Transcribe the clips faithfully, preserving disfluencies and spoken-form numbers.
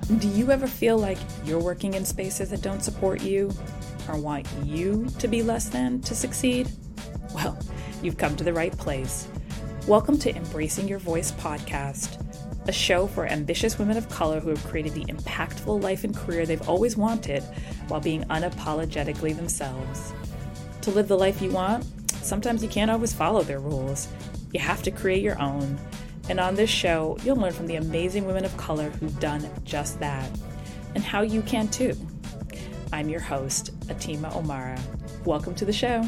Do you ever feel like you're working in spaces that don't support you or want you to be less than to succeed? Well, you've come to the right place. Welcome to Embracing Your Voice podcast, a show for ambitious women of color who have created the impactful life and career they've always wanted while being unapologetically themselves. To live the life you want, sometimes you can't always follow their rules. You have to create your own. And on this show, you'll learn from the amazing women of color who've done just that, and how you can too. I'm your host, Atima Omara. Welcome to the show.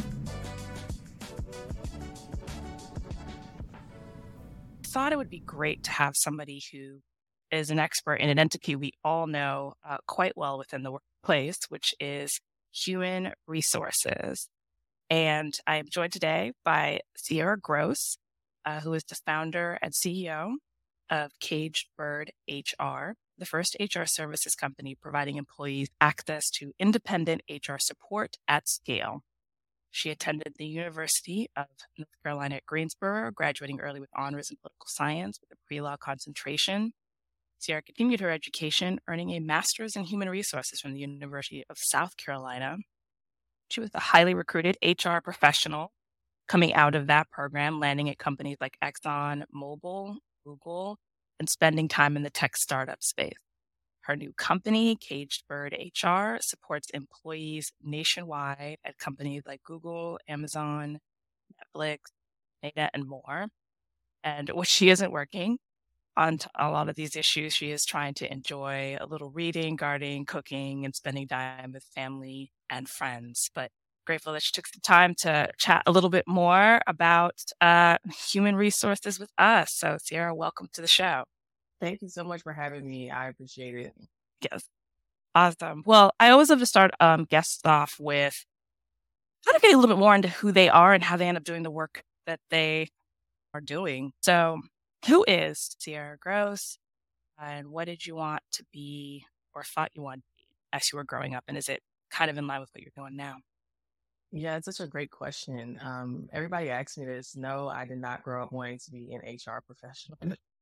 I thought it would be great to have somebody who is an expert in an entity we all know uh, quite well within the workplace, which is human resources. And I am joined today by Sierra Gross, Uh, who is the founder and C E O of Caged Bird H R, the first H R services company providing employees access to independent H R support at scale. She attended the University of North Carolina at Greensboro, graduating early with honors in political science with a pre-law concentration. Sierra continued her education, earning a master's in human resources from the University of South Carolina. She was a highly recruited H R professional, coming out of that program, landing at companies like Exxon Mobil, Google, and spending time in the tech startup space. Her new company, Caged Bird H R, supports employees nationwide at companies like Google, Amazon, Netflix, Meta, and more. And when she isn't working on t- a lot of these issues, she is trying to enjoy a little reading, gardening, cooking, and spending time with family and friends. But grateful that she took some time to chat a little bit more about uh, human resources with us. So, Sierra, welcome to the show. Thank you so much for having me. I appreciate it. Yes. Awesome. Well, I always love to start um, guests off with kind of getting a little bit more into who they are and how they end up doing the work that they are doing. So, who is Sierra Gross, and what did you want to be or thought you wanted to be as you were growing up? And is it kind of in line with what you're doing now? Yeah, it's such a great question. Um, everybody asks me this. No, I did not grow up wanting to be an H R professional.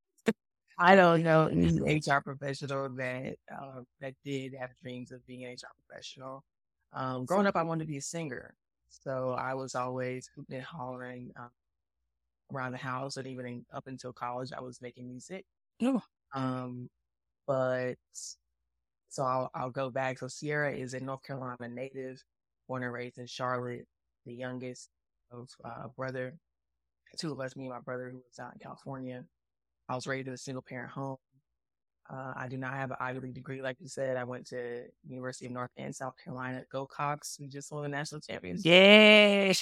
I don't know any H R professional that uh, that did have dreams of being an H R professional. Um, growing up, I wanted to be a singer, so I was always hooting and hollering um, around the house, and even in, up until college, I was making music. No. Um, but so I'll I'll go back. So Sierra is a North Carolina native, born and raised in Charlotte, the youngest of uh, brother, two of us, me and my brother who was out in California. I was raised in a single parent home. Uh, I do not have an Ivy League degree, like you said. I went to University of North and South Carolina. Go Cox! We just won the national championship. Yay!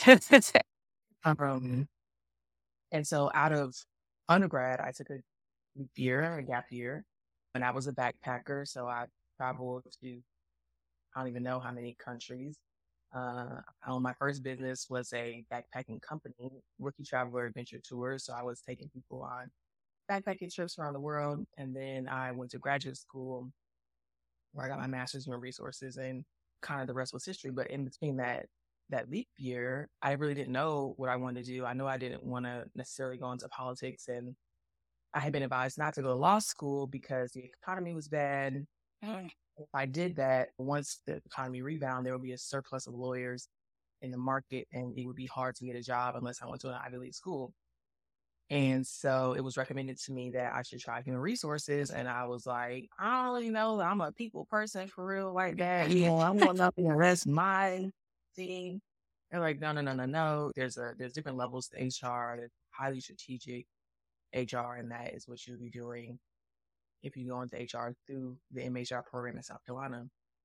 um, and so out of undergrad, I took a year, a gap year, and I was a backpacker. So I traveled to I don't even know how many countries. Uh, my first business was a backpacking company, Rookie Traveler Adventure Tours. So I was taking people on backpacking trips around the world. And then I went to graduate school where I got my master's in human resources, and kind of the rest was history. But in between that, that leap year, I really didn't know what I wanted to do. I know I didn't want to necessarily go into politics, and I had been advised not to go to law school because the economy was bad. If I did that, once the economy rebounded, there would be a surplus of lawyers in the market, and it would be hard to get a job unless I went to an Ivy League school. And so it was recommended to me that I should try human resources. And I was like, I don't really know that I'm a people person for real like that. You know, I'm going up and that's my thing. They're like, no, no, no, no, no. There's a there's different levels to H R. There's highly strategic H R, and that is what you'll be doing if you go into H R through the M H R program in South Carolina.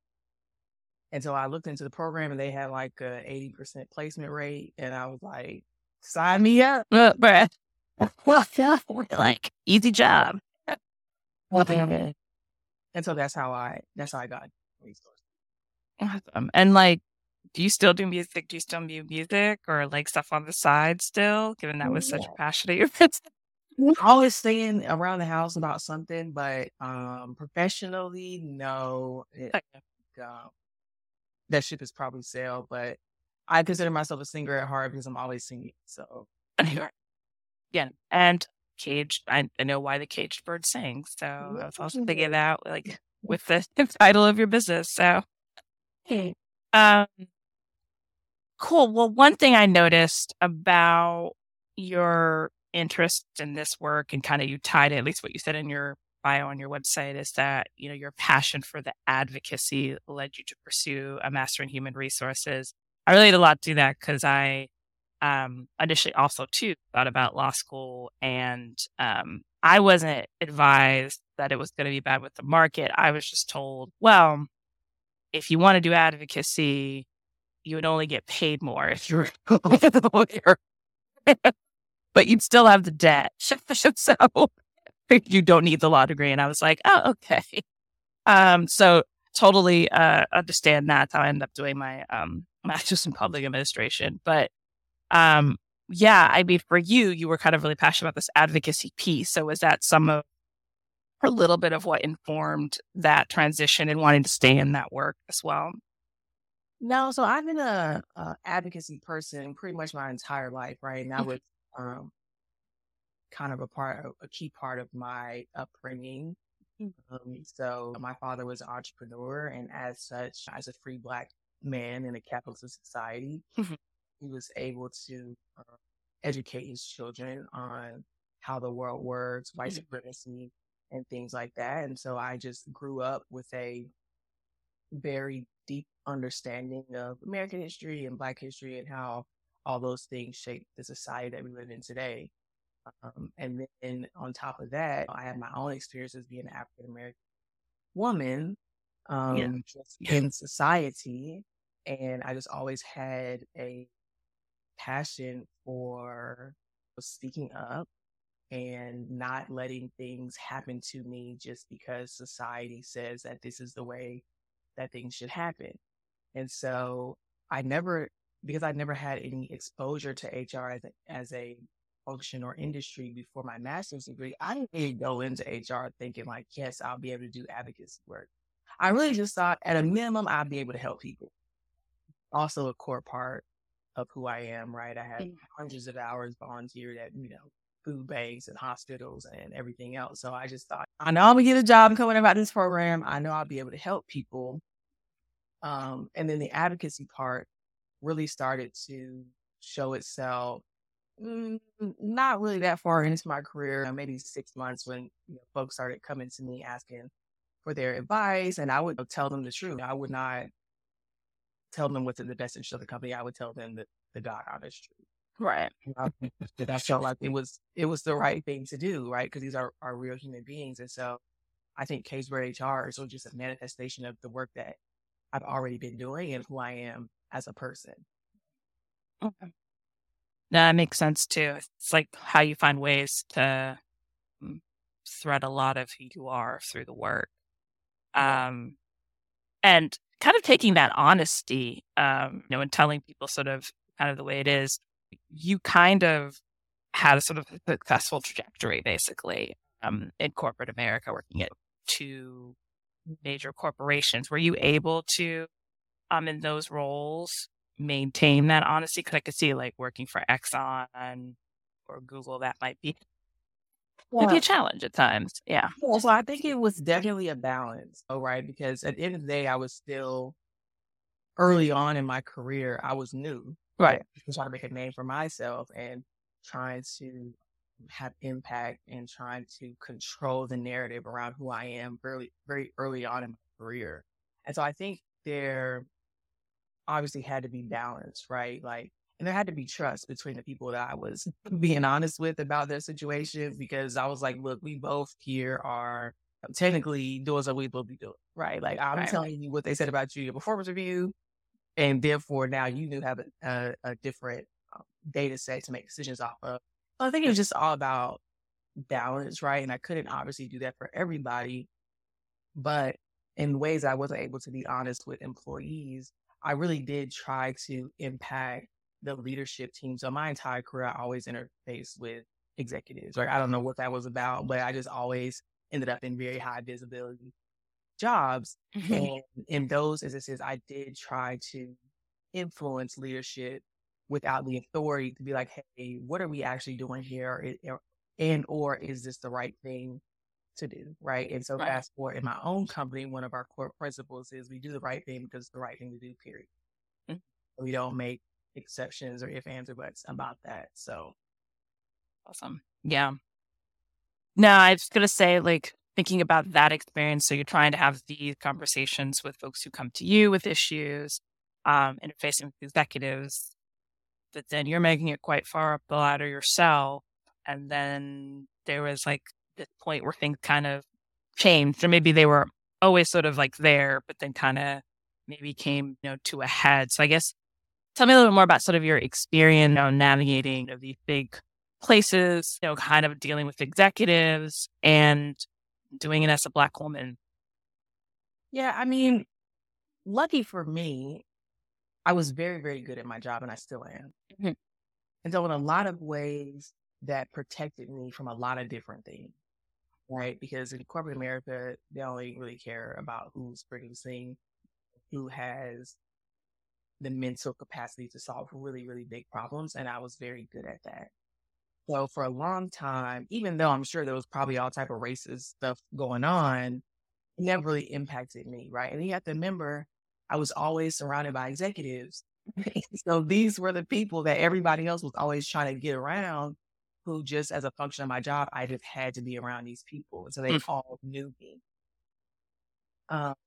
And so I looked into the program, and they had like a eighty percent placement rate. And I was like, sign me up. Uh, bruh. Well, like easy job. And so that's how I that's how I got resources. Awesome. And like, do you still do music? Do you still do music or like stuff on the side still? Given that was such a passion of yours. Always staying around the house about something, but um, professionally, no. It, uh, that ship is probably sailed, but I consider myself a singer at heart because I'm always singing. So yeah, and Caged, I, I know why the Caged Bird sings. So I was also thinking about like with the title of your business. So, Hey. um, cool. Well, one thing I noticed about your interest in this work and kind of you tied it, at least what you said in your bio on your website, is that, you know, your passion for the advocacy led you to pursue a master in human resources. I relate a lot to that because I um, initially also too thought about law school, and um, I wasn't advised that it was going to be bad with the market. I was just told, well, if you want to do advocacy, you would only get paid more if you're a lawyer, but you'd still have the debt. So you don't need the law degree. And I was like, oh, okay. Um, so totally uh, understand that. That's how I ended up doing my um, master's in public administration. But um, yeah, I mean, for you, you were kind of really passionate about this advocacy piece. So was that some of a little bit of what informed that transition and wanting to stay in that work as well? No, so I've been a, a advocacy person pretty much my entire life, right? And that was um, kind of a part, a key part of my upbringing. Um, so my father was an entrepreneur, and as such, as a free Black man in a capitalist society, Mhm. he was able to uh, educate his children on how the world works, white Mhm. supremacy, and things like that. And so I just grew up with a very deep understanding of American history and Black history and how all those things shape the society that we live in today. Um, and then on top of that, I had my own experiences being an African American woman Yeah. um, just in society. And I just always had a passion for speaking up and not letting things happen to me just because society says that this is the way that things should happen. And so I never, because I never had any exposure to H R as a, as a function or industry before my master's degree, I didn't really go into H R thinking like, yes, I'll be able to do advocacy work. I really just thought at a minimum, I'll be able to help people. Also a core part of who I am, right? I had Mm. hundreds of hours volunteered at, you know, food banks and hospitals and everything else. So I just thought, I know I'm gonna get a job coming about this program. I know I'll be able to help people. Um, and then the advocacy part really started to show itself mm, not really that far into my career, maybe six months when you know, folks started coming to me asking for their advice, and I would tell them the truth. I would not tell them what's in the best interest of the company. I would tell them the, the God honest truth. Right. That I felt like it was it was the right thing to do, right? Because these are, are real human beings. And so I think Caseworth H R is just a manifestation of the work that I've already been doing and who I am as a person. Okay. No, that makes sense too. It's like how you find ways to mm, thread a lot of who you are through the work. Yeah. Um, and kind of taking that honesty, um, you know, and telling people sort of kind of the way it is, you kind of had a sort of successful trajectory, basically, um, in corporate America, working at two major corporations. Were you able to, um, in those roles, maintain that honesty? Because I could see, like, working for Exxon or Google, that might be might be a Yeah. challenge at times. Yeah. Yeah, so I think it was definitely a balance, oh, right? Because at the end of the day, I was still early on in my career. I was new, Right. just trying to make a name for myself and trying to have impact and trying to control the narrative around who I am very, very early on in my career. And so I think there obviously had to be balance, right? Like, and there had to be trust between the people that I was being honest with about their situation, because I was like, look, we both here are technically doing what we both be doing, right? Like, I'm Right. telling you what they said about you in your performance review, and therefore now you do have a, a, a different um, data set to make decisions off of. So I think it was just all about balance, right? And I couldn't obviously do that for everybody, but in ways I wasn't able to be honest with employees, I really did try to impact the leadership team. So my entire career, I always interfaced with executives. Right? I don't know what that was about, but I just always ended up in very high visibility jobs. And in those instances, I did try to influence leadership without the authority to be like, hey, what are we actually doing here? And or is this the right thing to do, right? And so Right. fast forward in my own company, one of our core principles is we do the right thing because it's the right thing to do, period. Mhm. We don't make exceptions or if, ands, or buts about that. So Awesome. Yeah. No, I was going to say, like, thinking about that experience. So you're trying to have these conversations with folks who come to you with issues, um, interfacing with executives, but then you're making it quite far up the ladder yourself. And then there was like this point where things kind of changed, or maybe they were always sort of like there, but then kind of maybe came, you know, to a head. So I guess tell me a little bit more about sort of your experience, you know, navigating, you know, these big places, you know, kind of dealing with executives and doing it as a Black woman. yeah, I mean, lucky for me, I was very, very good at my job and I still am. Mhm. And so in a lot of ways that protected me from a lot of different things, right? Because in corporate America, they only really care about who's producing, who has the mental capacity to solve really, really big problems. And I was very good at that. So for a long time, even though I'm sure there was probably all type of racist stuff going on, it never really impacted me, right? And you have to remember, I was always surrounded by executives. So these were the people that everybody else was always trying to get around, who just as a function of my job, I just had to be around these people. And so they Mm. all knew me. Um,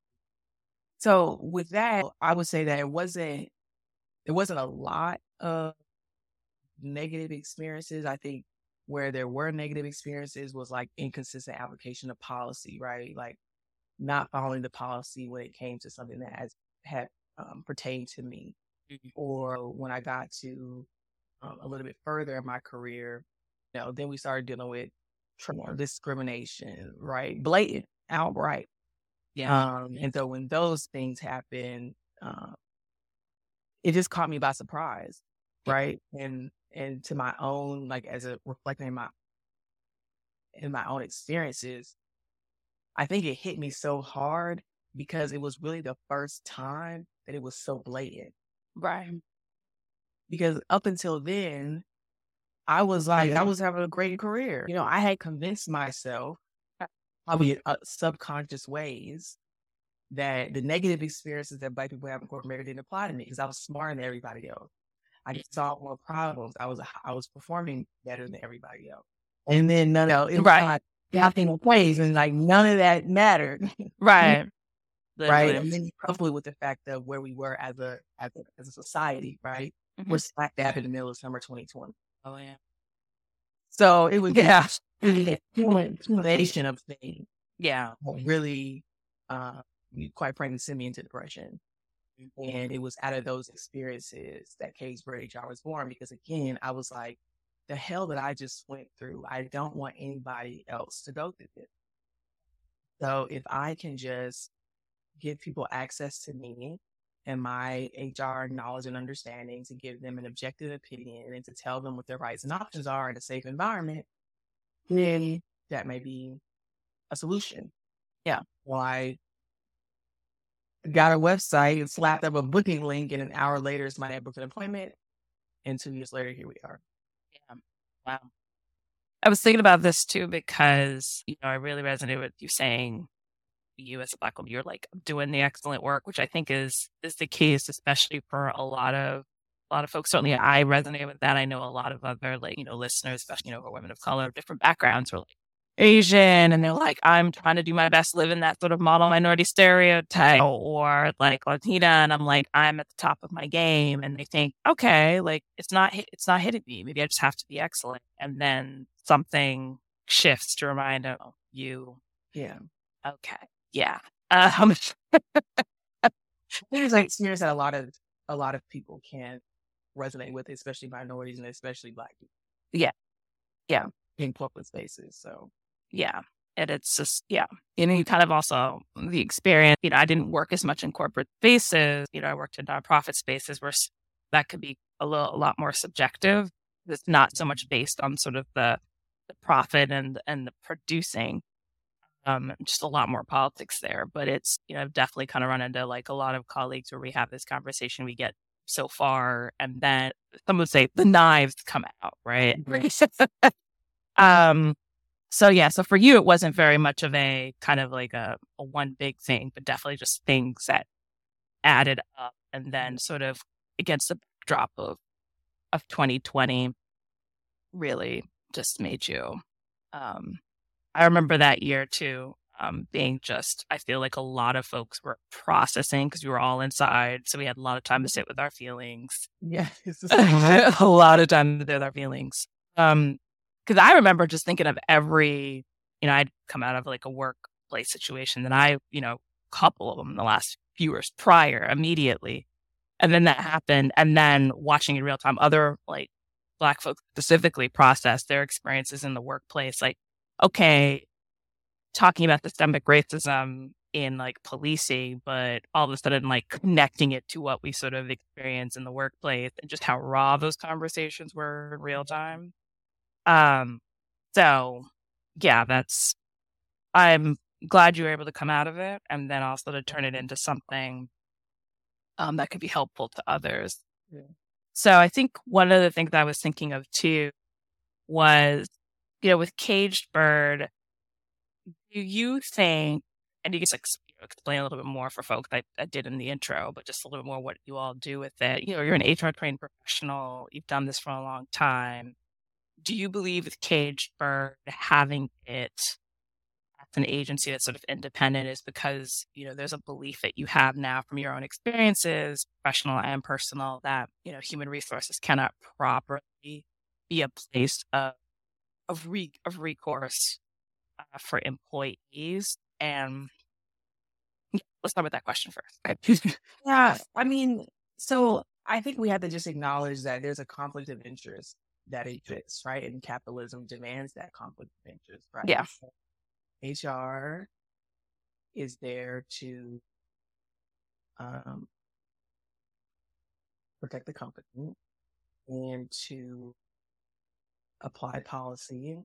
so with that, I would say that it wasn't, it wasn't a lot of negative experiences. I think where there were negative experiences was like inconsistent application of policy, right? Like not following the policy when it came to something that has had um, pertained to me. Mhm. Or when I got to um, a little bit further in my career, you know, then we started dealing with tra- discrimination, right? Blatant, outright. Yeah. Um, and so when those things happen, uh, it just caught me by surprise, right? And and to my own, like as a reflecting in my in my own experiences, I think it hit me so hard because it was really the first time that it was so blatant. Right. Because up until then, I was like, I was having a great career. You know, I had convinced myself, probably in uh, subconscious ways, that the negative experiences that Black people have in corporate America didn't apply to me because I was smarter than everybody else. I could solve more problems. I was I was performing better than everybody else. And then none of it was Right. not happening plays, and like none of that mattered. Right. Right. Literally. And then coupled with the fact of where we were as a as a, as a society, right? Mhm. We're smack dab in the middle of summer twenty twenty. Oh, yeah. So it was Yeah. a accumulation of things Yeah. that really, uh, quite frankly, sent me into depression. And it was out of those experiences that Cagesburg H R was born. Because again, I was like, the hell that I just went through, I don't want anybody else to go through this. So if I can just give people access to me and my H R knowledge and understanding to give them an objective opinion and to tell them what their rights and options are in a safe environment, then that may be a solution. Yeah. Well, I got a website and slapped up a booking link, and an hour later, it's my booked an appointment. And two years later, here we are. Yeah. Wow. I was thinking about this too because, you know, I really resonated with you saying you as a Black woman, you're like doing the excellent work, which I think is is the case, especially for a lot of a lot of folks. Certainly I resonate with that. I know a lot of other like, you know, listeners, especially, you know, who are women of color, different backgrounds, or like Asian, and they're like, I'm trying to do my best to live in that sort of model minority stereotype, or like Latina, and I'm like, I'm at the top of my game, and they think, okay, like it's not hit, it's not hitting me. Maybe I just have to be excellent, and then something shifts to remind them, oh, you, Yeah. okay, yeah. Um, There's an experience that a lot of a lot of people can resonate with, especially minorities and especially Black people. Yeah. Yeah. In corporate spaces. So Yeah. And it's just, yeah. And you kind of also, the experience, you know, I didn't work as much in corporate spaces. You know, I worked in nonprofit spaces where that could be a little, a lot more subjective. It's not so much based on sort of the, the profit and, and the producing. Um, just a lot more politics there. But it's, you know, I've definitely kind of run into like a lot of colleagues where we have this conversation, we get so far, and then some would say the knives come out, right? um, So yeah, so for you, it wasn't very much of a kind of like a, a one big thing, but definitely just things that added up, and then sort of against the backdrop of of twenty twenty really just made you. Um, I remember that year too, um, being just, I feel like a lot of folks were processing because we were all inside. So we had a lot of time to sit with our feelings, Yeah. It's just, a lot of time to sit with our feelings. Um, because I remember just thinking of every, you know, I'd come out of like a workplace situation that I, you know, couple of them in the last few years prior immediately. And then that happened. And then watching in real time, other like Black folks specifically process their experiences in the workplace. Like, okay, talking about systemic racism in like policing, but all of a sudden like connecting it to what we sort of experience in the workplace and just how raw those conversations were in real time. Um, so yeah, that's, I'm glad you were able to come out of it and then also to turn it into something um, that could be helpful to others. yeah. So I think one of the things I was thinking of too was, you know, with Caged Bird, do you think, and you can like, explain a little bit more for folks I, I did in the intro, but just a little bit more what you all do with it. You know, you're an H R trained professional. You've done this for a long time. Do you believe with Caged Bird having it as an agency that's sort of independent is because, you know, there's a belief that you have now from your own experiences, professional and personal, that, you know, human resources cannot properly be a place of, of, re, of recourse uh, for employees? And yeah, let's start with that question first. Yeah. I mean, so I think we have to just acknowledge that there's a conflict of interest that exists, right? And capitalism demands that conflict of interest, right? Yeah. So H R is there to um, protect the company and to apply policy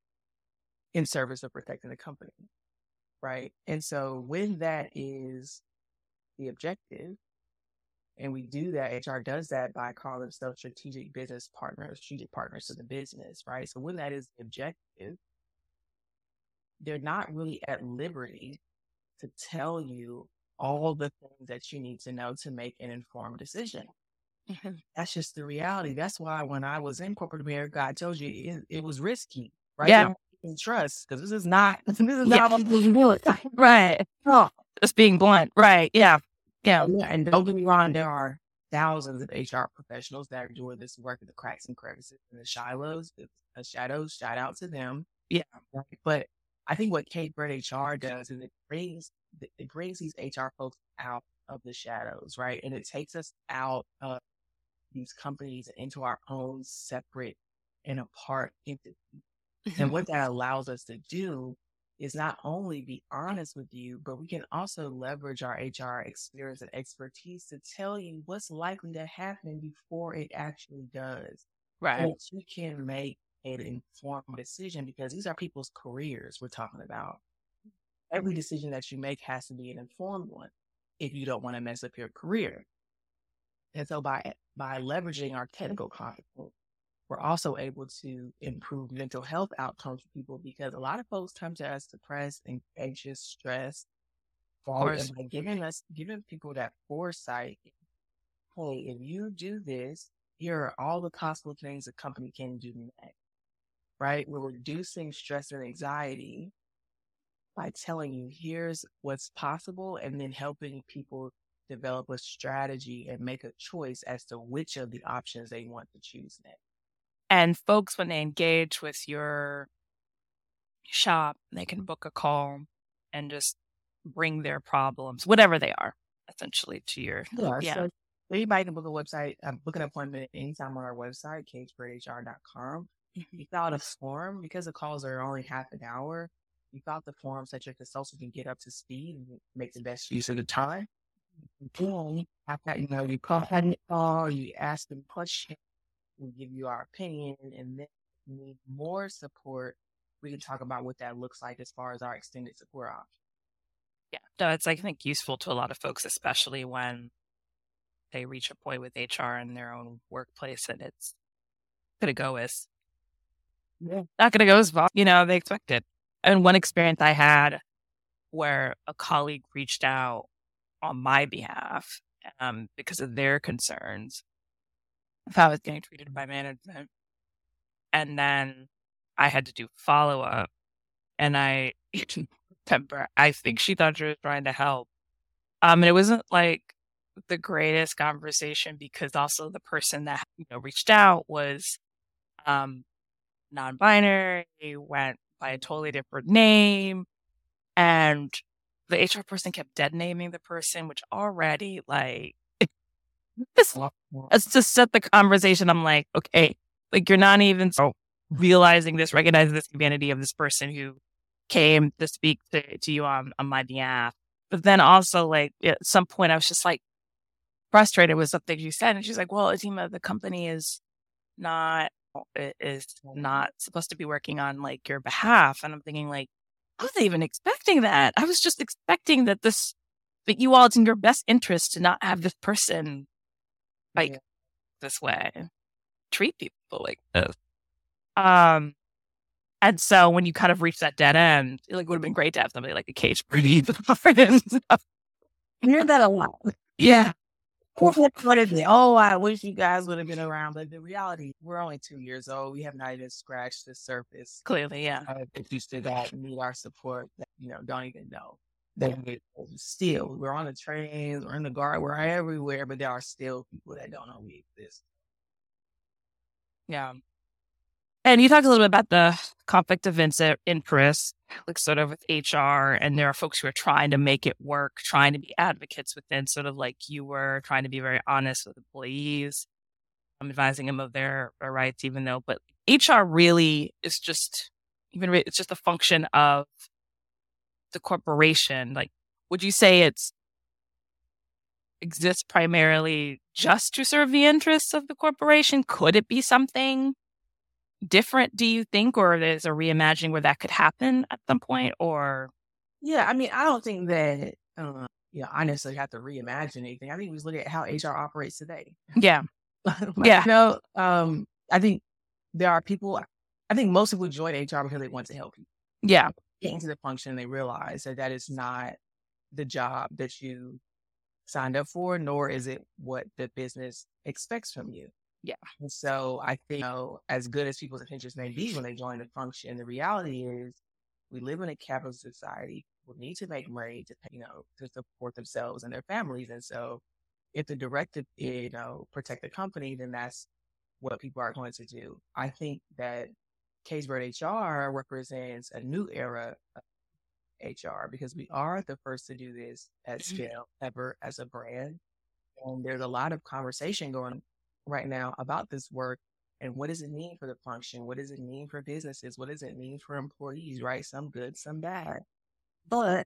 in service of protecting the company, right? And so when that is the objective, and we do that, H R does that by calling themselves strategic business partners, strategic partners to the business, right? So when that is the objective, they're not really at liberty to tell you all the things that you need to know to make an informed decision. Mhm. That's just the reality. That's why when I was in corporate America, I told you it, it was risky, right? Yeah. You can trust because this is not this is Yeah. not what we do it. Right. Oh. Just being blunt. Right. Yeah. Yeah. Yeah, and don't get me wrong, there are thousands of H R professionals that are doing this work at the cracks and crevices and the shilos, the, the shadows. Shout out to them. Yeah. Right? But I think what Caged Bird H R does is it brings it brings these H R folks out of the shadows, right? And it takes us out of these companies into our own separate and apart entity. And what that allows us to do is not only be honest with you, but we can also leverage our H R experience and expertise to tell you what's likely to happen before it actually does. Right. So that you can make an informed decision because these are people's careers we're talking about. Every decision that you make has to be an informed one if you don't want to mess up your career. And so by by leveraging our technical competence, we're also able to improve mental health outcomes for people because a lot of folks come to us depressed and anxious, stressed, and by giving us giving people that foresight, hey, if you do this, here are all the possible things a company can do next. Right? We're reducing stress and anxiety by telling you here's what's possible and then helping people develop a strategy and make a choice as to which of the options they want to choose next. And folks, when they engage with your shop, they can book a call and just bring their problems, whatever they are, essentially to your, Yeah. yeah. So anybody can book a website, uh, book an appointment anytime on our website, caged bird H R dot com. You fill out a form because the calls are only half an hour. You fill out the form so that your consultant can get up to speed and make the best use of the time. Then after you know, you call, call, you ask them questions, we give you our opinion, and then if you need more support, we can talk about what that looks like as far as our extended support option. Yeah, no, it's I think useful to a lot of folks, especially when they reach a point with H R in their own workplace and it's going to go as Yeah. not going to go as far, you know, they expected. And one experience I had where a colleague reached out on my behalf um, because of their concerns if I was getting treated by management. And then I had to do follow up. And I remember, I think she thought she was trying to help. Um, and it wasn't like the greatest conversation because also the person that, you know, reached out was um, non-binary, went by a totally different name. And the H R person kept dead naming the person, which already like, it's, it's to set the conversation. I'm like, okay, like you're not even so realizing this, recognizing this humanity of this person who came to speak to, to you on, on my behalf. But then also like at some point I was just like frustrated with something you said. And she's like, well, Azima, the company is not, is not supposed to be working on like your behalf. And I'm thinking like, I wasn't even expecting that. I was just expecting that this, that you all, it's in your best interest to not have this person like yeah. this way, treat people like this. Um, and so when you kind of reach that dead end, it like would have been great to have somebody like a cage breathe. Hear that a lot. Yeah. What is it? Oh, I wish you guys would have been around. But the reality, we're only two years old. We have not even scratched the surface. Clearly, yeah. Uh, if you still got need our support, that, you know, don't even know. They still, we're on the trains, we're in the guard, we're everywhere, but there are still people that don't know we exist. Yeah. And you talked a little bit about the conflict of interest, like sort of with H R, and there are folks who are trying to make it work, trying to be advocates within, sort of like you were, trying to be very honest with employees, I'm advising them of their, their rights, even though, but H R really is just, even it's just a function of the corporation. Like, would you say it's exists primarily just to serve the interests of the corporation? Could it be something different, do you think, or there's a reimagining where that could happen at some point? Or yeah, I mean, I don't think that uh, you know, I necessarily have to reimagine anything. I think we just look at how H R operates today. Yeah, like, yeah. You know, um, I think there are people. I think most people join H R because they want to help you. Yeah, get into the function, they realize that that is not the job that you signed up for, nor is it what the business expects from you. Yeah. And so I think, you know, as good as people's intentions may be when they join the function, the reality is we live in a capitalist society. People need to make money to, you know, to support themselves and their families. And so if the directive is, you know, protect the company, then that's what people are going to do. I think that CaseBird H R represents a new era of H R because we are the first to do this at scale ever as a brand. And there's a lot of conversation going right now about this work and what does it mean for the function? What does it mean for businesses? What does it mean for employees, right? Some good, some bad. But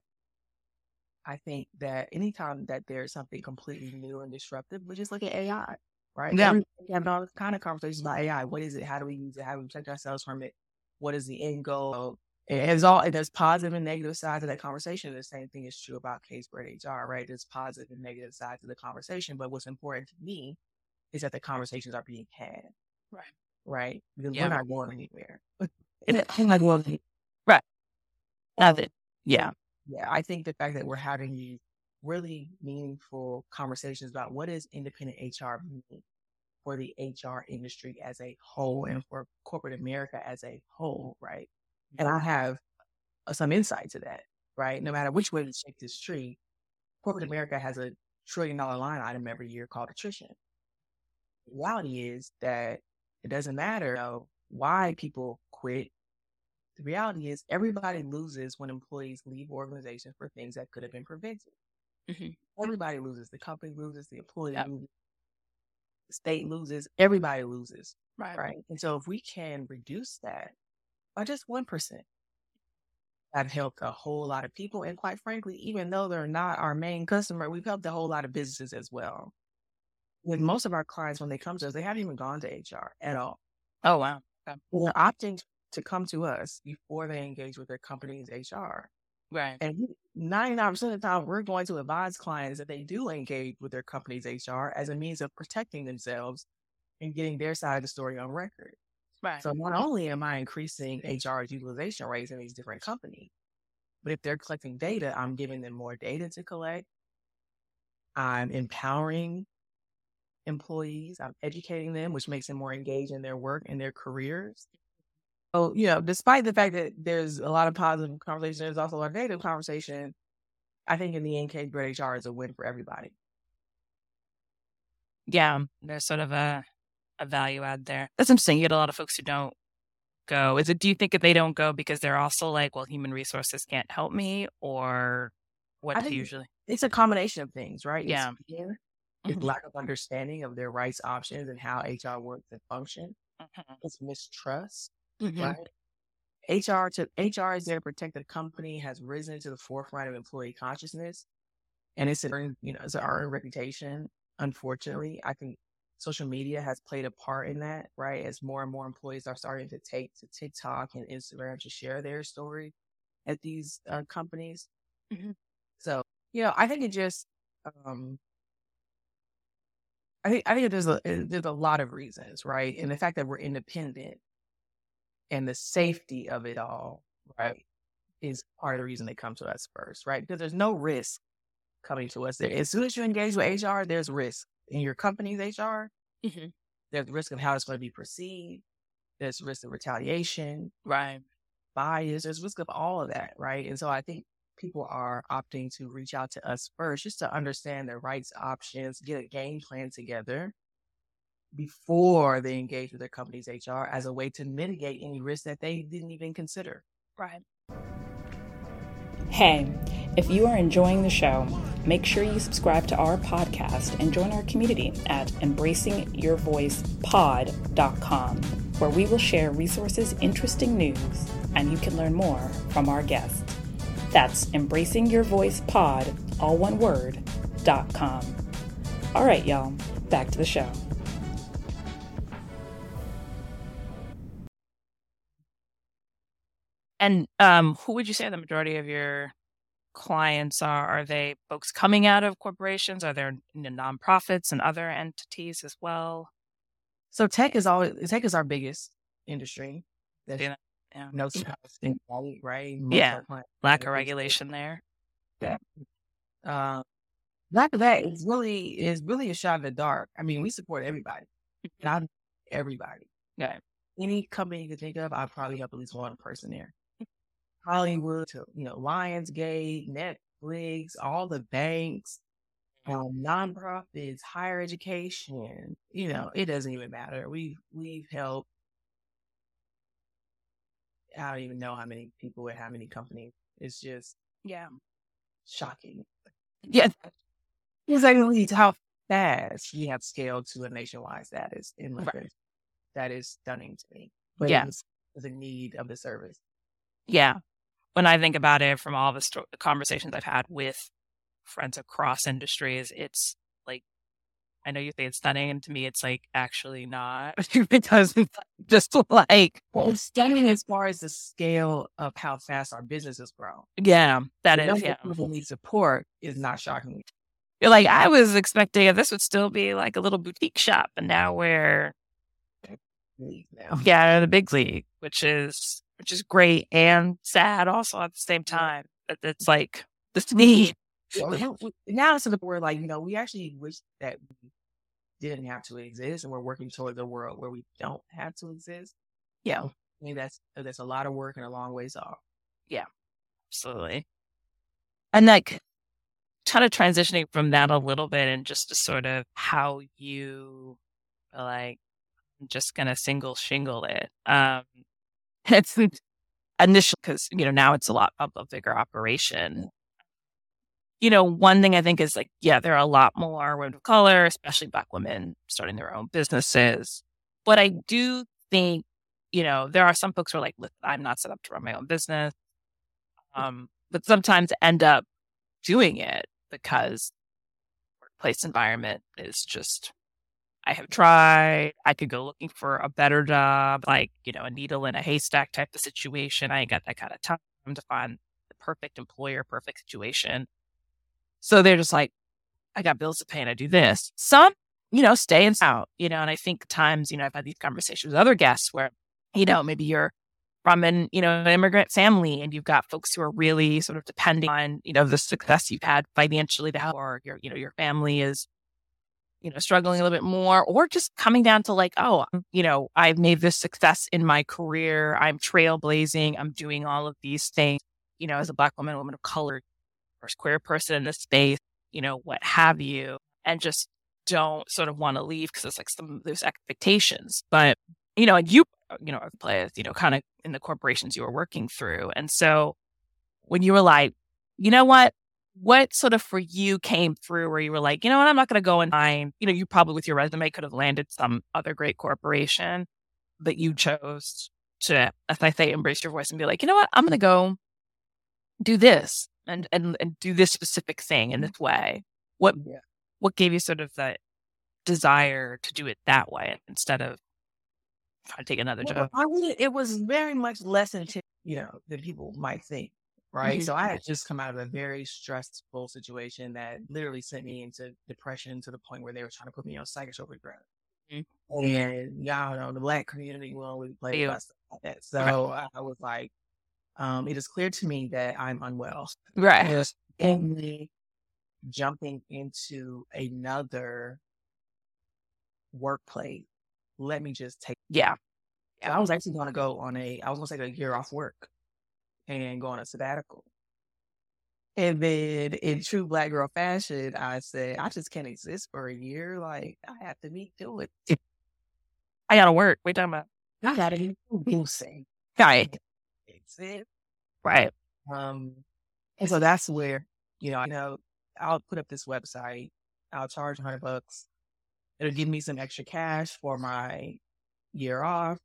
I think that anytime that there's something completely new and disruptive, we just look at A I, right? Yeah. We have all kind of conversations about A I. What is it? How do we use it? How do we protect ourselves from it? What is the end goal? It has all, it has positive and negative sides of that conversation. The same thing is true about CaseBird H R, right? There's positive and negative sides of the conversation. But what's important to me is that the conversations are being had. Right. Right? Because Yeah. we're not going anywhere. It's not going anywhere. Right. Nothing. Yeah. Yeah. I think the fact that we're having these really meaningful conversations about what does independent H R mean for the H R industry as a whole and for corporate America as a whole, right? And I have some insight to that, right? No matter which way we shake this tree, corporate America has a trillion dollar line item every year called attrition. The reality is that it doesn't matter, you know, why people quit. The reality is everybody loses when employees leave organizations for things that could have been prevented. Mm-hmm. Everybody loses. The company loses, the employee yep. loses, the state loses, everybody loses. Right. Right. And so if we can reduce that by just one percent, that helped a whole lot of people. And quite frankly, even though they're not our main customer, we've helped a whole lot of businesses as well. With most of our clients, when they come to us, they haven't even gone to H R at all. Oh, wow. Okay. They're opting to come to us before they engage with their company's H R. Right. And ninety-nine percent of the time, we're going to advise clients that they do engage with their company's H R as a means of protecting themselves and getting their side of the story on record. Right. So not only am I increasing H R's utilization rates in these different companies, but if they're collecting data, I'm giving them more data to collect. I'm empowering employees. I'm educating them, which makes them more engaged in their work and their careers. So, you know, despite the fact that there's a lot of positive conversation, there's also a lot of negative conversation. I think in the end, K Great H R is a win for everybody. Yeah, there's sort of a, a value add there. That's interesting. You get a lot of folks who don't go. Is it, do you think that they don't go because they're also like, well, human resources can't help me, or what I do think usually? it's a combination of things, right? Yeah. It's fear, it's Mhm. lack of understanding of their rights, options, and how H R works and function. Mhm. It's mistrust, Mhm. right? H R to H R is there to protect the company, has risen to the forefront of employee consciousness, and it's an you know it's an earned reputation. Unfortunately, I think social media has played a part in that, right? As more and more employees are starting to take to TikTok and Instagram to share their story at these uh, companies. Mhm. So, you know, I think it just, um, I think I think there's a there's a lot of reasons, right? And the fact that we're independent and the safety of it all, right, is part of the reason they come to us first, right? Because there's no risk coming to us there. As soon as you engage with H R, there's risk in your company's H R. Mhm. There's risk of how it's going to be perceived. There's risk of retaliation, Right. bias. There's risk of all of that, right? And so I think people are opting to reach out to us first just to understand their rights, options, get a game plan together before they engage with their company's H R as a way to mitigate any risk that they didn't even consider. Right. Hey, if you are enjoying the show, make sure you subscribe to our podcast and join our community at embracing your voice pod dot com, where we will share resources, interesting news, and you can learn more from our guests. That's embracing your voice pod, all one word, dot com. All right, y'all, back to the show. And um, who would you say the majority of your clients are? Are they folks coming out of corporations? Are there you know, nonprofits and other entities as well? So tech is always tech is our biggest industry. That's Yeah. Yeah. no surprise, right? Right? Most Yeah. of our clients Lack are of big regulation there. tech. Uh, lack of that is really is really a shot in the dark. I mean, we support everybody, not everybody. Yeah. Any company you can think of, I'll probably help at least one person there. Hollywood to you know Lionsgate, Netflix, all the banks, um, nonprofits, higher education. You know, it doesn't even matter. We've we've helped. I don't even know how many people at how many companies. It's just Yeah. shocking. Yeah. Exactly how fast we have scaled to a nationwide status in Right. Memphis. That is stunning to me. But Yeah. it's the need of the service. Yeah. When I think about it from all the sto- conversations I've had with friends across industries, it's like, I know you say it's stunning, and to me, it's like actually not because it's just like, Well, it's stunning as far as the scale of how fast our business has grown. yeah, that The is, number yeah. of people need support is not shocking. You're like, I was expecting this would still be like a little boutique shop, and now we're, Now. yeah, the big league, which is which is great and sad also at the same time. It- It's like this need. Well, now it's to the point where, like, you know, we actually wish that we didn't have to exist, and we're working towards a world where we don't have to exist. Yeah, I mean, that's that's a lot of work and a long ways off. absolutely. And like kind of transitioning from that a little bit and just to sort of how you are like I'm just gonna single shingle it. Um it's initial because you know now it's a lot of a bigger operation. You know, one thing I think is like, yeah, there are a lot more women of color, especially Black women, starting their own businesses. But I do think, you know, there are some folks who are like, look, I'm not set up to run my own business. Um, but sometimes end up doing it because workplace environment is just, I have tried, I could go looking for a better job, like, you know, a needle in a haystack type of situation. I ain't got that kind of time to find the perfect employer, perfect situation. So they're just like, I got bills to pay and I do this. Some, you know, stay and out, you know, and I think times, you know, I've had these conversations with other guests where you know, maybe you're from an, you know, an immigrant family and you've got folks who are really sort of depending on, you know, the success you've had financially to help, or your, you know, your family is, you know, struggling a little bit more, or just coming down to like, oh, you know, I've made this success in my career. I'm trailblazing. I'm doing all of these things, you know, as a Black woman, woman of color, or queer person in this space, you know, what have you, and just don't sort of want to leave because it's like some of those expectations. But, you know, and you, you know, play as, you know, kind of in the corporations you were working through. And so when you were like, you know what, what sort of for you came through where you were like, you know what, I'm not going to go and find, you know, you probably with your resume could have landed some other great corporation, but you chose to, as I say, embrace your voice and be like, you know what, I'm going to go do this and, and, and do this specific thing in this way. What, Yeah. what gave you sort of that desire to do it that way instead of trying to take another Well, job? I would, it was very much less intense, you know, than people might think. Right. Mhm. So I had just come out of a very stressful situation that literally sent me into depression to the point where they were trying to put me on psychotropic drugs. Mhm. And y'all know the Black community will always play You- about stuff like that. So I, I was like, um, it is clear to me that I'm unwell. Right. Yes. And me jumping into another workplace, let me just take. Yeah. So I was actually going to go on a, I was going to take a year off work and go on a sabbatical. And then in true Black girl fashion, I said, I just can't exist for a year. Like, I have to be doing it. I gotta work. What are you talking about? I got to be producing. Right. Exist. Right. Um, and so that's where, you know, I know I'll put up this website. I'll charge a hundred bucks. It'll give me some extra cash for my year off.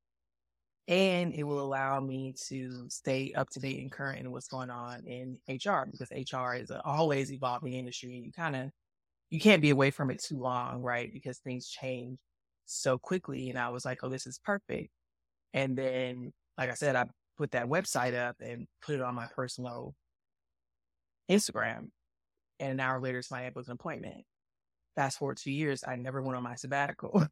And it will allow me to stay up to date and current in what's going on in H R, because H R is an always evolving industry. And you kind of, you can't be away from it too long, right? Because things change so quickly. And I was like, oh, this is perfect. And then, like I said, I put that website up and put it on my personal Instagram. And an hour later, somebody booked an appointment. Fast forward two years, I never went on my sabbatical.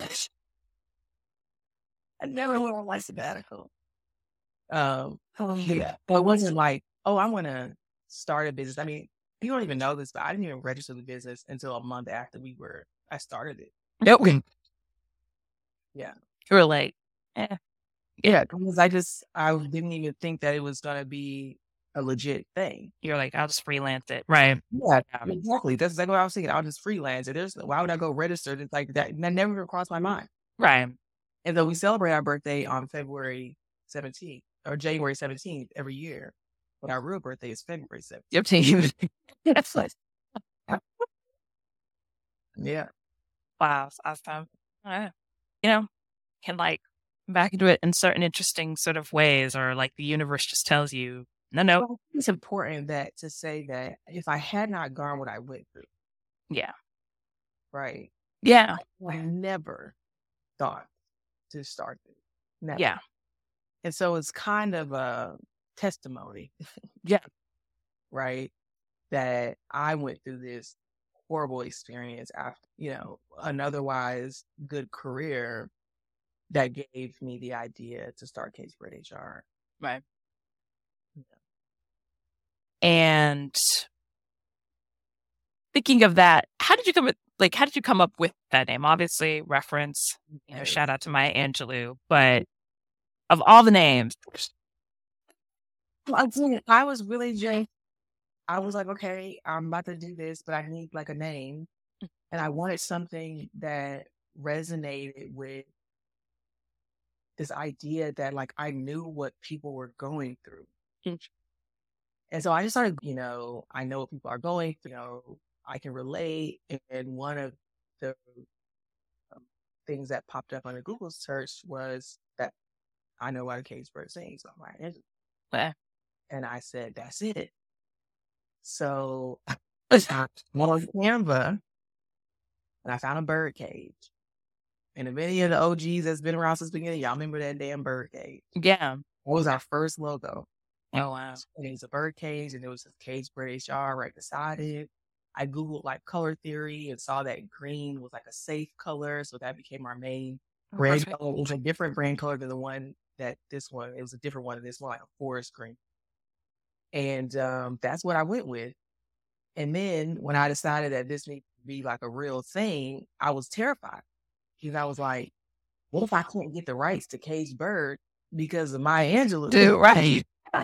I never went on my sabbatical. Um, yeah. But it wasn't like, oh, I want to start a business. I mean, you don't even know this, but I didn't even register the business until a month after we were, I started it. Nope. Yeah. You were like, eh. Yeah, because I just, I didn't even think that it was going to be a legit thing. You're like, I'll just freelance it. Right. Yeah, exactly. That's exactly what I was thinking. I'll just freelance it. There's, why would I go register? It's like that. That never even crossed my mind. Right. And though we celebrate our birthday on February seventeenth or January seventeenth every year, but our real birthday is February seventeenth. That's like, Yeah. wow. That's awesome. Uh, you know, can like back into it in certain interesting sort of ways, or like the universe just tells you, no, no. Well, it's important that to say that if I had not gone what I went through, Yeah. right, Yeah. I never thought to start it. Never. Yeah. And so it's kind of a testimony, Yeah. right, that I went through this horrible experience after, you know, an otherwise good career that gave me the idea to start Cagesbred H R. Right. And thinking of that, how did you come with, like, how did you come up with that name? Obviously, reference, you know, shout out to Maya Angelou, but of all the names, Well, again, I was really just, I was like, okay, I'm about to do this, but I need like a name. And I wanted something that resonated with this idea that like I knew what people were going through. Mm. And so I just started, you know, I know what people are going through, you know, I can relate. And one of the um, things that popped up on a Google search was that I know what a Cagesbred sings. So I'm like, eh, and I said, that's it. So I went on Canva and I found a bird cage. And if any of the O Gs that's been around since the beginning, y'all remember that damn bird cage. yeah. That was our first logo. Oh, wow. And it was a bird cage and there was a Cagesbred H R right beside it. I Googled like color theory and saw that green was like a safe color. So that became our main Brand Perfect. color, it was a different brand color than the one that this one, it was a different one than this one, like a forest green. And um, that's what I went with. And then when I decided that this needed to be like a real thing, I was terrified because I was like, what if I can't get the rights to Caged Bird because of Maya Angelou? Dude, right.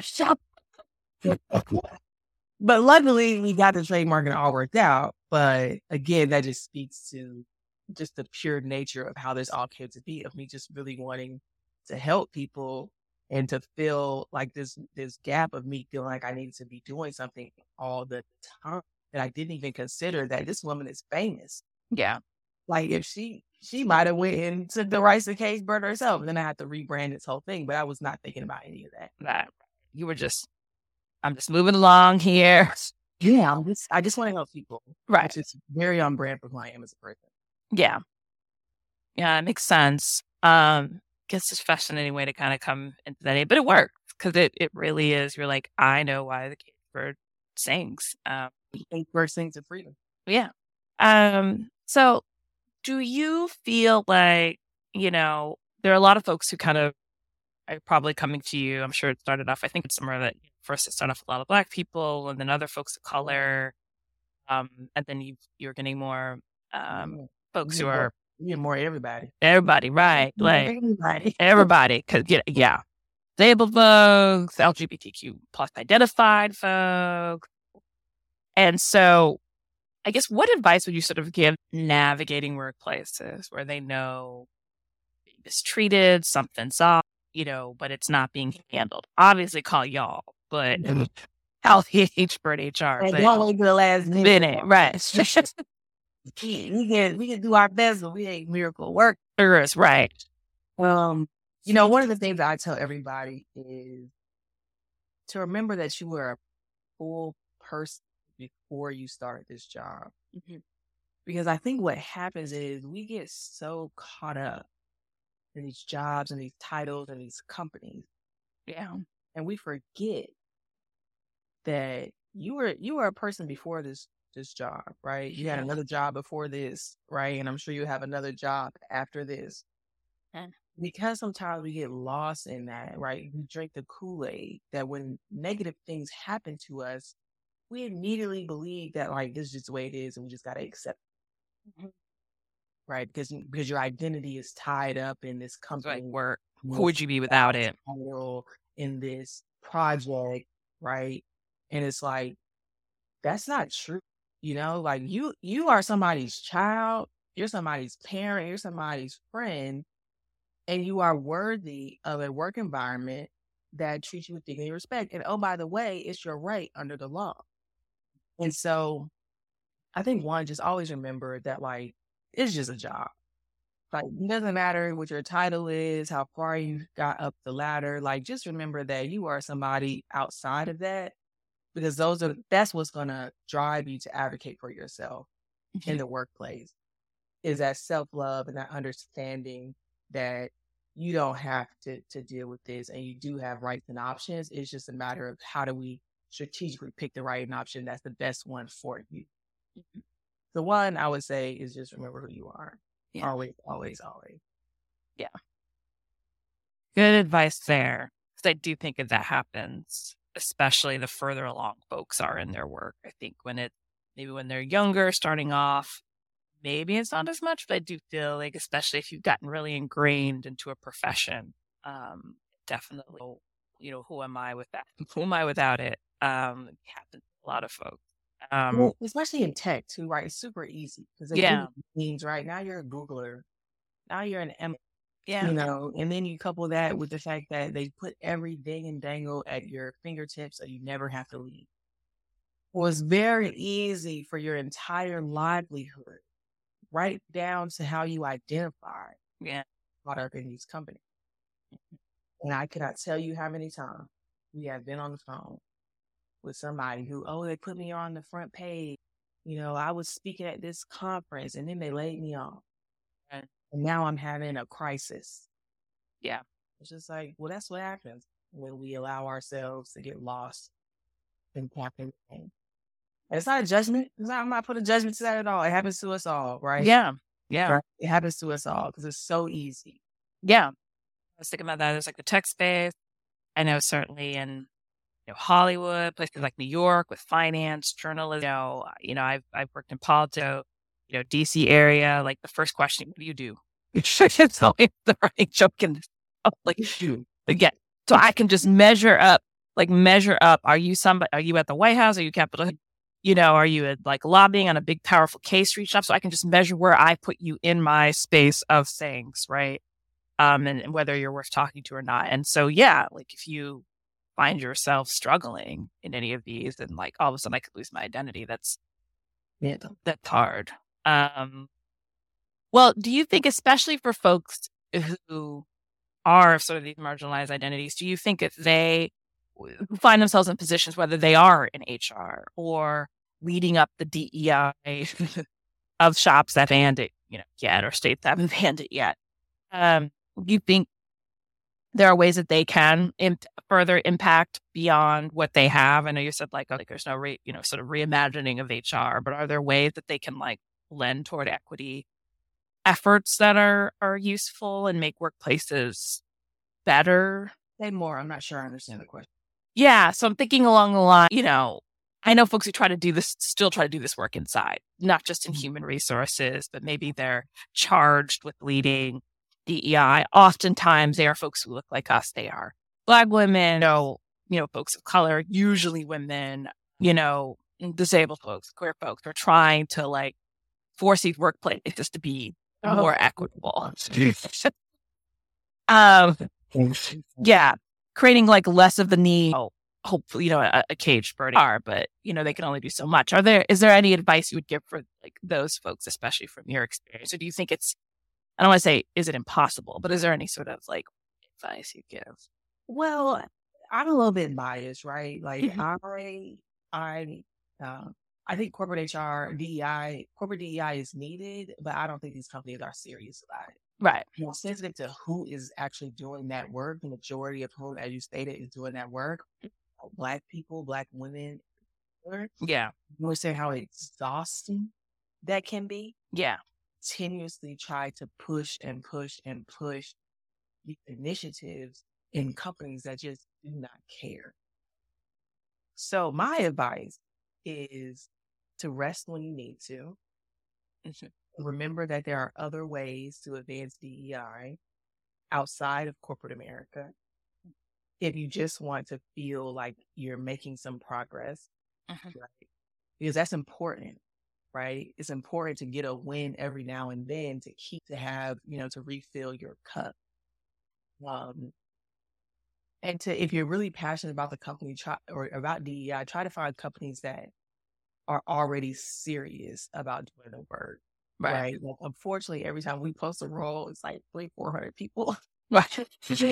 But luckily, we got the trademark and it all worked out. But again, that just speaks to just the pure nature of how this all came to be, of me just really wanting to help people and to feel like this this gap of me feeling like I needed to be doing something all the time. And I didn't even consider that this woman is famous. Yeah. Like if she she might have went and took the rights to Caged Bird herself, and then I had to rebrand this whole thing. But I was not thinking about any of that. That you were just, I'm just moving along here. Yeah, I'm just I just want to help people. Right. Which is very on brand for who I am as a person. Yeah. Yeah, it makes sense. Um, guess it's fascinating way to kind of come into that, but it works because it, it really is. You're like, I know why the Caged Bird sings. Um, Caged Bird sings of freedom. yeah. Um, so do you feel like, you know, there are a lot of folks who kind of are probably coming to you. I'm sure it started off, I think it's somewhere that first it started off with a lot of Black people and then other folks of color. Um, and then you, you're getting more um, folks who are Yeah, more everybody. Everybody, right? Like everybody, everybody, because yeah, yeah, disabled folks, L G B T Q plus identified folks, and so I guess what advice would you sort of give navigating workplaces where they know being mistreated, something's off, you know, but it's not being handled? Obviously, call y'all, but healthy H bird H R, and but don't wait till the last minute, minute, right? we can we can do our best, but we ain't miracle workers, right? Um, you know, one of the things that I tell everybody is to remember that you were a full person before you start this job. Mm-hmm. Because I think what happens is we get so caught up in these jobs and these titles and these companies. Yeah. And we forget that you were you were a person before this this job, right? You had another job before this, right? And I'm sure you have another job after this. And because sometimes we get lost in that, right? We drink the Kool-Aid that when negative things happen to us, we immediately believe that like this is just the way it is and we just gotta accept it. Mm-hmm. Right? Because because your identity is tied up in this company. Like work. Who would you be without it? In this project, right? And it's like, that's not true. You know, like you you are somebody's child, you're somebody's parent, you're somebody's friend, and you are worthy of a work environment that treats you with dignity and respect. And oh, by the way, it's your right under the law. And so I think one, just always remember that like it's just a job. Like it doesn't matter what your title is, how far you got up the ladder. Like just remember that you are somebody outside of that. Because those are that's what's gonna drive you to advocate for yourself mm-hmm. in the workplace. Is that self-love and that understanding that you don't have to, to deal with this and you do have rights and options. It's just a matter of how do we strategically pick the right option that's the best one for you. Mm-hmm. The one I would say is just remember who you are. Yeah. Always, always, always. Yeah. Good advice there. Because I do think if that happens, especially the further along folks are in their work. I think when it, maybe when they're younger, starting off, maybe it's not as much, but I do feel like, especially if you've gotten really ingrained into a profession, um, definitely, you know, who am I with that? Who am I without it? Um, it happens to a lot of folks. Um, well, especially in tech too, right? It's super easy because yeah, means right now you're a Googler, now you're an M. Yeah. You know, and then you couple that with the fact that they put every ding and dangle at your fingertips so you never have to leave. Well, it's very easy for your entire livelihood, right down to how you identify yeah. product in these companies. And I cannot tell you how many times we have been on the phone with somebody who, oh, they put me on the front page. You know, I was speaking at this conference and then they laid me off. And now I'm having a crisis. Yeah. It's just like, well, that's what happens when we allow ourselves to get lost in campaign. And it's not a judgment. It's not, I'm not putting a judgment to that at all. It happens to us all, right? Yeah. Yeah. Right? It happens to us all because it's so easy. Yeah. I was thinking about that. There's like the tech space. I know certainly in you know, Hollywood, places like New York with finance, journalism. You know, you know, I've I've worked in politics, you know, D C area. Like the first question, what do you do? It's always the running joke in this. Like, again, so I can just measure up, like measure up. Are you somebody? Are you at the White House? Are you Capitol? You know, are you at, like lobbying on a big powerful case reach up? So I can just measure where I put you in my space of things, right? Um, and, and whether you're worth talking to or not. And so, yeah, like if you find yourself struggling in any of these, and like all of a sudden I could lose my identity. That's Yeah. that's hard. Um, well, do you think, especially for folks who are sort of these marginalized identities, do you think if they who find themselves in positions, whether they are in H R or leading up the D E I of shops that banned it, you know, yet, or states that haven't banned it yet, um, do you think there are ways that they can imp- further impact beyond what they have? I know you said like, like there's no re- you know, sort of reimagining of H R, but are there ways that they can like lend toward equity efforts that are are useful and make workplaces better? Say more. I'm not sure I understand the question. Yeah, so I'm thinking along the line, you know, I know folks who try to do this, still try to do this work inside, not just in human resources, but maybe they're charged with leading D E I. Oftentimes they are folks who look like us. They are Black women, you know, you know, folks of color, usually women, you know, disabled folks, queer folks. Are trying to like force these workplaces to be Oh. more equitable. um, yeah, creating like less of the need. Oh, hopefully, you know, a, a caged bird are, but you know, they can only do so much. Are there? Is there any advice you would give for like those folks, especially from your experience, or do you think it's? I don't want to say, is it impossible, but is there any sort of like advice you give? Well, I'm a little bit biased, right? Like I, I, uh, I think corporate H R, D E I, corporate D E I is needed, but I don't think these companies are serious about it. Right. More sensitive to who is actually doing that work. The majority of whom, as you stated, is doing that work. Black people, Black women. Yeah. You understand how exhausting that can be? Yeah. Continuously try to push and push and push these initiatives in companies that just do not care. So my advice is to rest when you need to. Remember that there are other ways to advance D E I outside of corporate America. If you just want to feel like you're making some progress, Mhm. right? Because that's important, right? It's important to get a win every now and then to keep to have, you know, to refill your cup. Um, and to, if you're really passionate about the company try, or about D E I, try to find companies that are already serious about doing the work. Right. Right. Like, unfortunately, every time we post a role, it's like three, four hundred people. Right.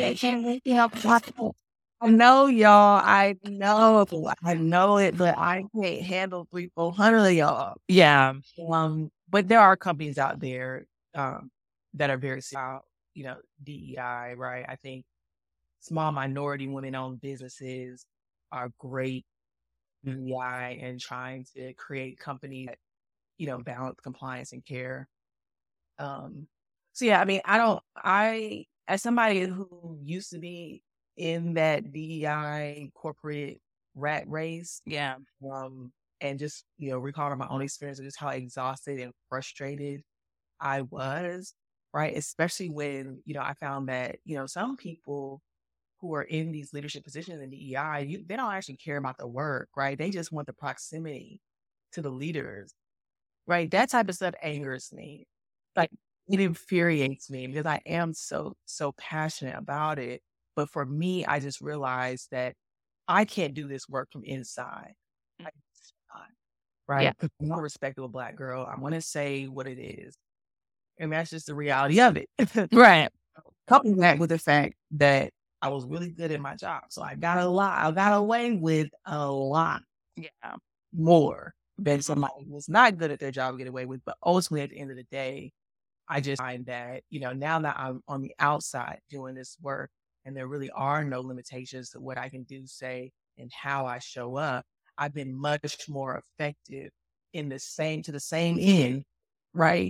I know, y'all. I know, I know it, but I can't handle three, four hundred of y'all. Yeah. Um, but there are companies out there um that are very serious about, you know, D E I. Right. I think small minority women-owned businesses are great D E I and trying to create companies that, you know, balance compliance and care. Um, so yeah, I mean, I don't, I, as somebody who used to be in that D E I corporate rat race, Yeah. um, and just, you know, recalling my own experience of just how exhausted and frustrated I was, right? Especially when, you know, I found that, you know, some people who are in these leadership positions in D E I, you, they don't actually care about the work, right? They just want the proximity to the leaders, right? That type of stuff angers me. Like, it infuriates me because I am so, so passionate about it. But for me, I just realized that I can't do this work from inside. I just cannot, right? Yeah. Because I'm a respectable Black girl. I want to say what it is. And that's just the reality of it. Right. Couple that with the fact that I was really good at my job. So I got a lot, I got away with a lot Yeah. more than somebody who was not good at their job get away with. But ultimately, at the end of the day, I just find that, you know, now that I'm on the outside doing this work and there really are no limitations to what I can do, say, and how I show up, I've been much more effective in the same, to the same end, right?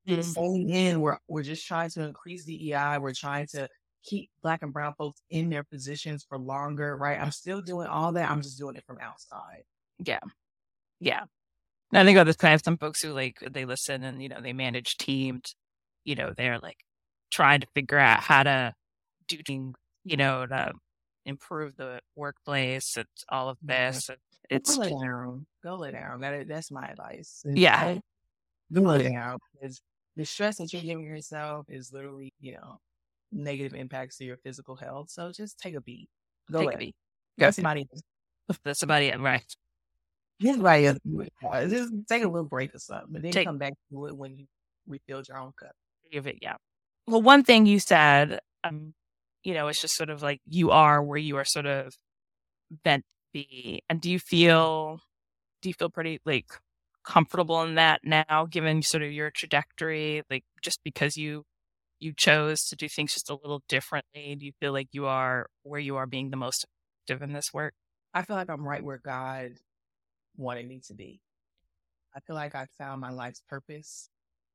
the Mm. same end, we're we're just trying to increase D E I. We're trying to keep Black and brown folks in their positions for longer, right? I'm still doing all that. I'm just doing it from outside. Yeah. Yeah. And I think about this kind of some folks who like they listen and you know they manage teams, you know, they're like trying to figure out how to do things, you know, to improve the workplace and all of Yeah. this. And Go it's lay down. Go lay down. That is, that's my advice. is yeah, Go lay down. Because the stress that you're giving yourself is literally, you know, negative impacts to your physical health. So just take a beat. Go take lay. a beat. Go Go see somebody. That's about it, right? Get somebody else. to do it. Uh, Just take a little break or something, but then Take come back to it when you refilled your own cup. give it, yeah. Well, one thing you said, um, you know, it's just sort of like you are where you are sort of meant to be. And do you feel do you feel pretty like comfortable in that now, given sort of your trajectory? Like just because you you chose to do things just a little differently, do you feel like you are where you are being the most effective in this work? I feel like I'm right where God wanted me to be. I feel like I found my life's purpose.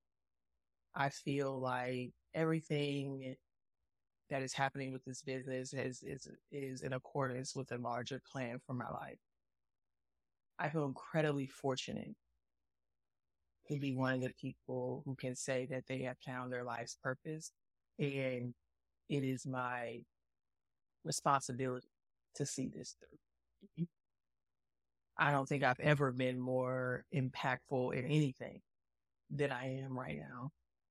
I feel like everything that is happening with this business is is is in accordance with a larger plan for my life. I feel incredibly fortunate to be one of the people who can say that they have found their life's purpose, and it is my responsibility to see this through. I don't think I've ever been more impactful in anything than I am right now,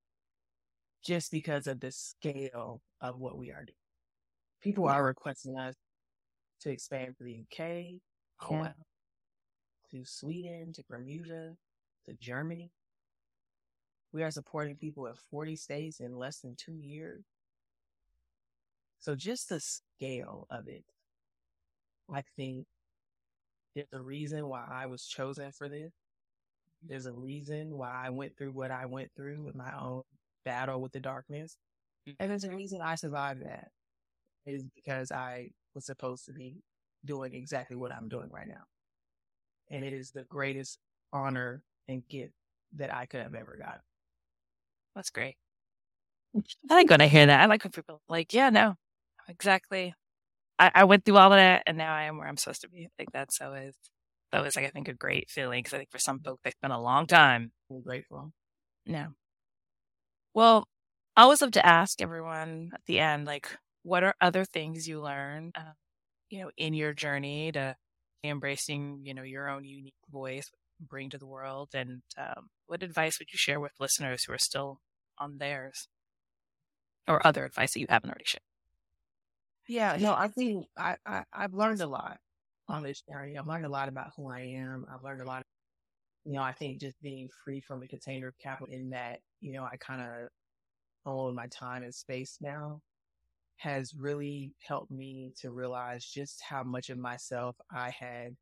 just because of the scale of what we are doing. People are requesting us to expand to the U K, oh Yeah. wow, to Sweden, to Bermuda, to Germany. We are supporting people in forty states in less than two years. So just the scale of it, I think there's a reason why I was chosen for this. There's a reason why I went through what I went through with my own battle with the darkness. And there's a reason I survived that. It is because I was supposed to be doing exactly what I'm doing right now. And it is the greatest honor and gift that I could have ever gotten. That's great. I like when I hear that. I like when people are like, yeah, no, exactly. I, I went through all of that and now I am where I'm supposed to be. Like that's always that was like I think a great feeling because I think for some folks they spend a long time. I'm grateful. No. Well, I always love to ask everyone at the end, like, what are other things you learned, uh, you know, in your journey to embracing, you know, your own unique voice, bring to the world, and um, what advice would you share with listeners who are still on theirs, or other advice that you haven't already shared? Yeah, no, I think I, I, I've learned a lot on this journey. I've learned a lot about who I am. I've learned a lot, you know, I think just being free from the container of capital in that, you know, I kind of own my time and space now has really helped me to realize just how much of myself I had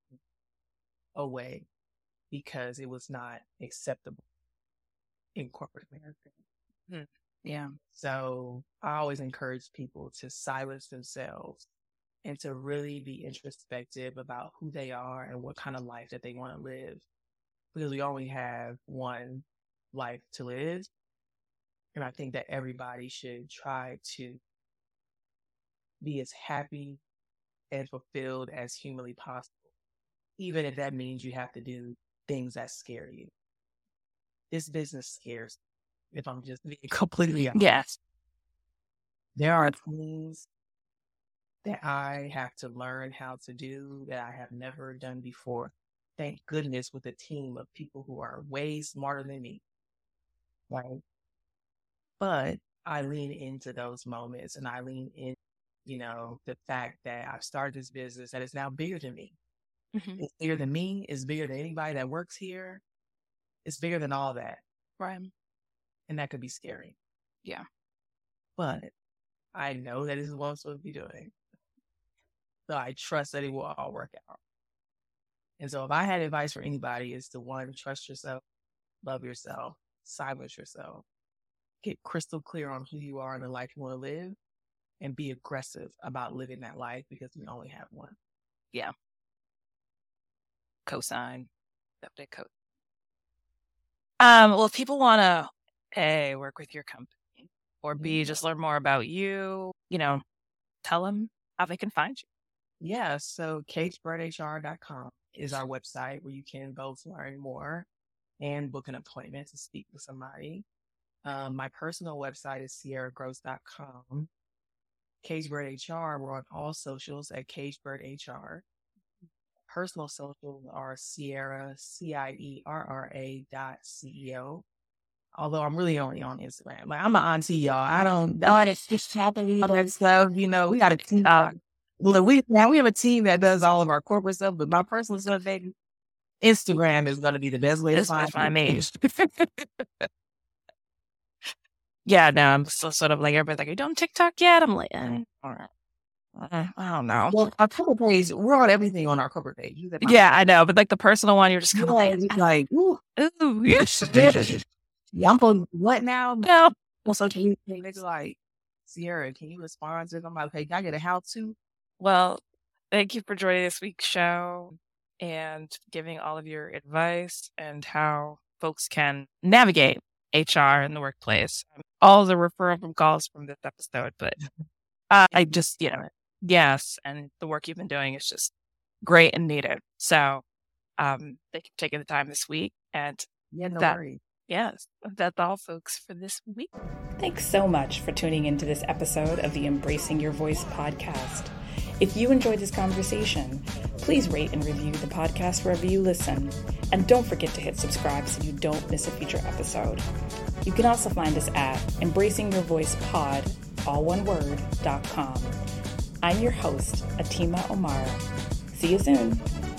away because it was not acceptable in corporate America. Hmm. Yeah. So I always encourage people to silence themselves and to really be introspective about who they are and what kind of life that they want to live. Because we only have one life to live. And I think that everybody should try to be as happy and fulfilled as humanly possible, even if that means you have to do things that scare you. This business scares me, if I'm just being completely honest. Yes. There are things that I have to learn how to do that I have never done before. Thank goodness with a team of people who are way smarter than me. Right? But I lean into those moments and I lean in, you know, the fact that I've started this business that is now bigger than me. Mm-hmm. It's bigger than me. It's bigger than anybody that works here. It's bigger than all that. Right. And that could be scary. Yeah. But I know that this is what I'm supposed to be doing. So I trust that it will all work out. And so if I had advice for anybody, it's to one, trust yourself, love yourself, silence yourself, get crystal clear on who you are and the life you want to live, and be aggressive about living that life because we only have one. Yeah. Cosign. Update code. Um, well, if people want to A, work with your company, or B, just learn more about you, you know, tell them how they can find you. Yeah, so cage bird H R dot com is our website where you can go to learn more and book an appointment to speak with somebody. Um, my personal website is sierra gross dot com. CageBird H R, we're on all socials at CageBird H R. Personal socials are Sierra, C I E R R A dot C E O. Although I'm really only on Instagram. Like, I'm an auntie, y'all. I don't know how to just happen, all that stuff. You know, we got a team. Uh, look, we, now we have a team that does all of our corporate stuff, but my personal stuff, baby, Instagram is going to be the best way to find, find me. Yeah, no, I'm still sort of like, everybody's like, are you on TikTok yet? I'm like, eh, all right. Uh, I don't know. Well, our corporate page, we're on everything on our corporate page. Yeah, I know. But like the personal one, you're just kind of like, like, ooh, ooh, yes. Yeah, I'm on what now? No. Well, so can you, nigga, like, Sierra, can you respond to them? Like, hey, can I get a how to? Well, thank you for joining this week's show and giving all of your advice and how folks can navigate H R in the workplace. All the referral from calls from this episode, but uh, I just, you know, yes, and the work you've been doing is just great and needed. So um, thank you for taking the time this week. And yeah, no that, worries. Yes, that's all, folks, for this week. Thanks so much for tuning into this episode of the Embracing Your Voice podcast. If you enjoyed this conversation, please rate and review the podcast wherever you listen. And don't forget to hit subscribe so you don't miss a future episode. You can also find us at Embracing Your Voice Pod, all one word, dot com. I'm your host, Atima Omara. See you soon.